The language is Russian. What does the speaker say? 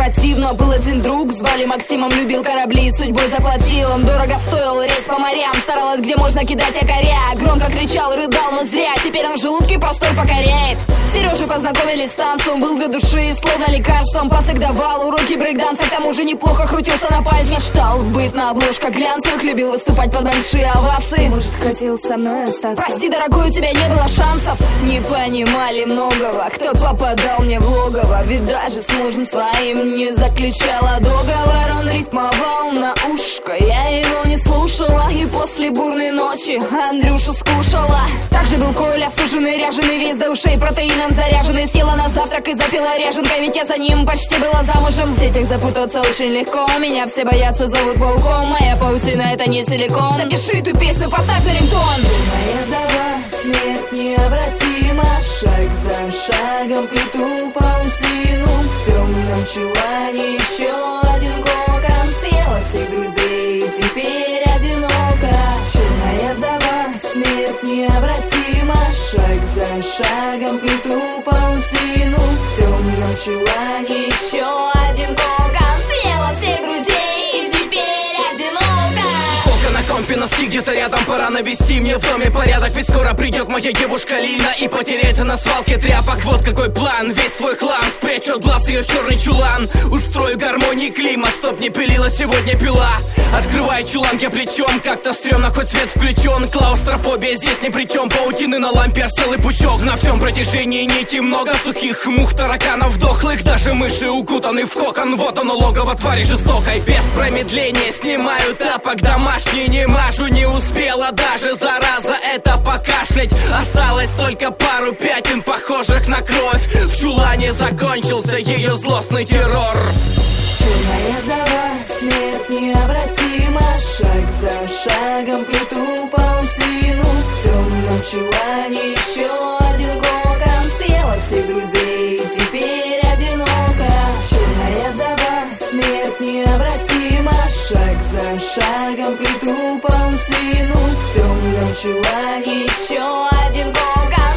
противно. Был один друг, звали Максимом, любил корабли, судьбой заплатил. Он дорого стоил, рейс по морям, старалась где можно кидать якоря. Громко кричал, рыдал, но зря, теперь он в желудке простой покоряет. С Сережей познакомились с танцем, был для души словно лекарством. Пасык давал уроки брейкданса, к тому же неплохо крутился на пальце. Мечтал быть на обложках глянцевых, любил выступать под большие овации. Может, хотел со мной остаться. Прости, дорогой, у тебя не было шансов. Не понимали многого, кто попадал мне в логово. Ведь даже с мужем своим не заключала договор. Он рифмовал на ушко, я его не слушала. И после бурной ночи Андрюшу скушала. Также был Коля, суженый, ряженый, весь до ушей протеином заряженный. Съела на завтрак и запила ряженкой, ведь я за ним почти была замужем. В сетях запутаться очень легко, меня все боятся, зовут пауком. Моя паутина — это не силикон. Запиши эту песню, поставь на рингтон. Моя вдова, смерть необратима. Шаг за шагом плету паутину. В темном чулане еще один кокон. Съела всех друзей и теперь одинока. Черная вдова, смерть необратима. Шаг за шагом плету паутину. В темном чулане еще один кокон. Съела всех друзей и теперь одинока. Полка на компе, носки где-то рядом, пора навести мне в доме порядок. Ведь скоро придет моя девушка Лина и потеряется на свалке тряпок. Вот какой план, весь свой хлам спрячу от глаз ее в черный чулан. Устрою гармонии климат, чтоб не пилила сегодня пила. Открывай чулан я плечом, как-то стрёмно, хоть свет включен. Клаустрофобия здесь ни при чем, паутины на лампе аж целый пучок. На всем протяжении нити много сухих мух, тараканов дохлых. Даже мыши укутаны в кокон, вот оно логово твари жестокой. Без промедления снимаю тапок домашний, не мажу, не успела даже зараза это покашлять. Осталось только пару пятен, похожих на кровь. В чулане закончился ее злостный террор. Черная вдова, смерть необратима. Шаг за шагом плету паутину. В темном чулане еще один кокон. Съела всех друзей и теперь одинока. Черная вдова, смерть необратима. Шаг за шагом плету паутину. В темном чулане еще один кокон.